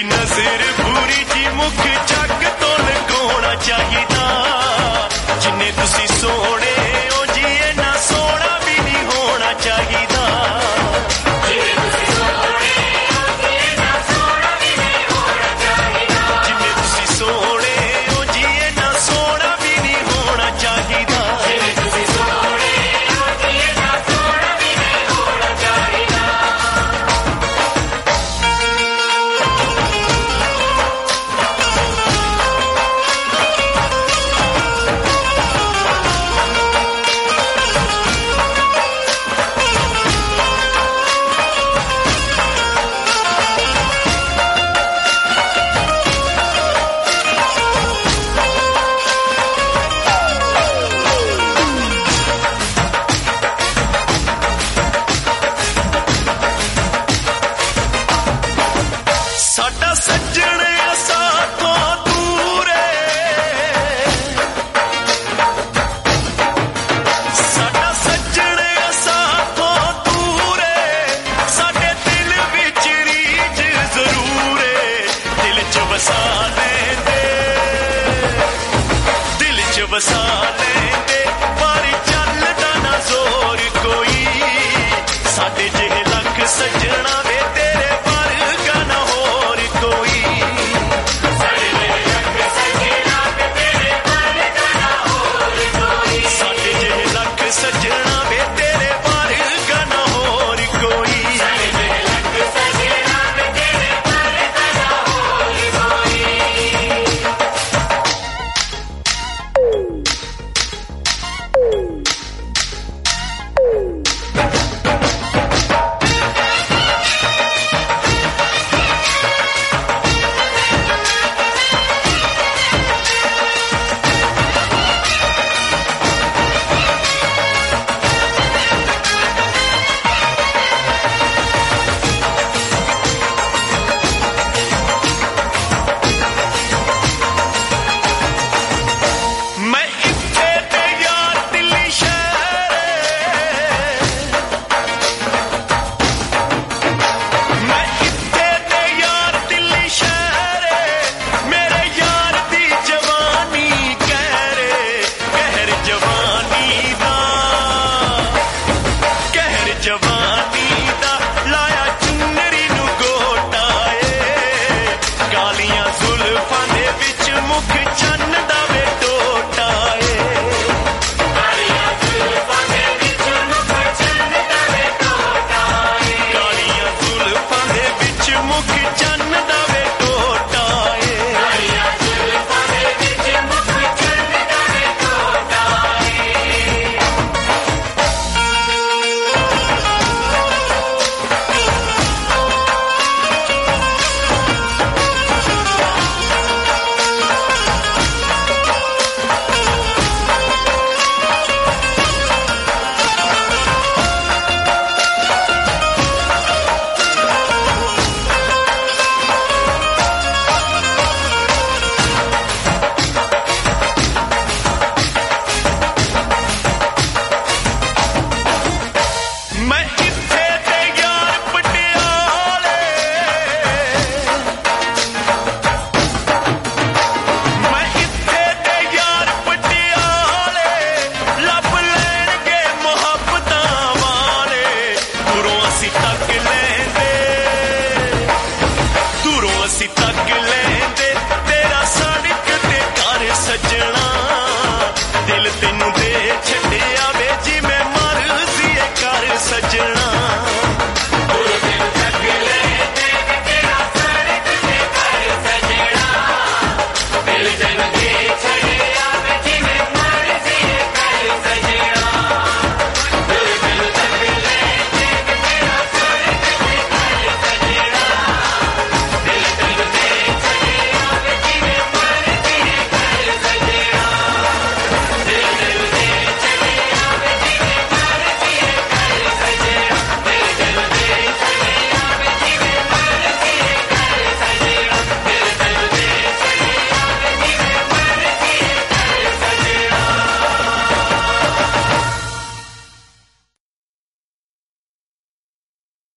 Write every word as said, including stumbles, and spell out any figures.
ਨਜ਼ਰ ਪੂਰੀ ਜੀ ਮੁਖ ਚੱਕ ਤੋਂ ਲਗਾਉਣਾ ਚਾਹੀਦਾ ਜਿੰਨੇ ਤੁਸੀਂ ਸੋਹਣੇ ਹੋ ਜੀ ਇੰਨਾ ਸੋਹਣਾ ਵੀ ਨਹੀਂ ਹੋਣਾ ਚਾਹੀਦਾ ਜਿੰਨੇ ਤੁਸੀਂ ਸੋਹਣੇ ਹੋ ਜੀ ਇੰਨਾ ਸੋਹਣਾ ਵੀ ਨਹੀਂ ਹੋਣਾ ਚਾਹੀਦਾ ਜਿੰਨੇ ਤੁਸੀਂ ਸੋਹਣੇ ਹੋ ਜੀ ਇੰਨਾ ਸੋਹਣਾ ਵੀ ਨਹੀਂ ਹੋਣਾ ਚਾਹੀਦਾ ਜਿੰਨੇ ਤੁਸੀਂ ਸੋਹਣੇ ਹੋ ਜੀ ਇੰਨਾ ਸੋਹਣਾ ਵੀ ਨਹੀਂ ਹੋਣਾ ਚਾਹੀਦਾ ਸਾਡਾ ਸੱਜਣ ਸਾਥੋਂ ਦੂਰ ਏ ਸਾਡਾ ਸੱਜਣ ਸਾਥੋਂ ਦੂਰ ਏ ਸਾਡੇ ਦਿਲ ਵਿੱਚ ਰੀਝ ਜ਼ਰੂਰ ਏ ਦਿਲ 'ਚ ਵਸਾ ਲੈਂਦੇ ਦਿਲ 'ਚ ਵਸਾ ਲੈਂਦੇ ਪਰ ਚੱਲਦਾ ਨਾ ਜ਼ੋਰ ਕੋਈ ਸਾਡੇ ਜਿਹੇ ਲੱਖ ਸੱਜਣਾ ਵੇ ਤੇਰੇ ਵਰਗਾ ਨਾ ਹੋਰ ਕੋਈ ਸਾਡੇ ਜਿਹੇ ਲੱਖ ਸੱਜਣਾ ਵੇ ਤੇਰੇ ਵਰਗਾ ਨਾ ਹੋਰ ਕੋਈ ਸਾਡੇ ਜਿਹੇ ਲੱਖ ਸੱਜਣਾ ਵੇ ਤੇਰੇ ਵਰਗਾ ਨਾ ਹੋਰ ਕੋਈ ਸਾਡੇ ਜਿਹੇ ਲੱਖ ਸੱਜਣਾ ਵੇ ਤੇਰੇ ਵਰਗਾ ਨਾ ਹੋਰ ਕੋਈ ਮੈਂ ਇੱਥੇ ਤੇ ਯਾਰ ਦਿੱਲੀ ਸ਼ਹਿਰ ਮੈਂ ਇੱਥੇ ਤੇ ਯਾਰ ਦਿੱਲੀ ਸ਼ਹਿਰ ਮੇਰੇ ਯਾਰ ਦੀ ਜਵਾਨੀ ਕਹਿਰੇ ਕਹਿਰ ਜਵਾਨੀ ਦਾ ਕਹਿਰ ਜਵਾਨੀ ਦਾ ਲਾਇਆ ਚੁੰਨਰੀ ਨੂੰ ਗੋਟਾ ਏ ਕਾਲੀਆਂ ਜ਼ੁਲਫਾਂ ਦੇ ਵਿੱਚ ਮੁਖ ਚੰਨ ਦਾ ਵੇ ਟੋਟਾ ਏ ਕਾਲੀਆਂ ਜ਼ੁਲਫਾਂ ਦੇ ਵਿੱਚ ਮੁਖ ਚੰਨ ਦਾ ਵੇ ਟੋਟਾ ਏ ਕਾਲੀਆਂ ਜ਼ੁਲਫਾਂ ਦੇ ਵਿੱਚ ਮੁਖ ਚੰਨ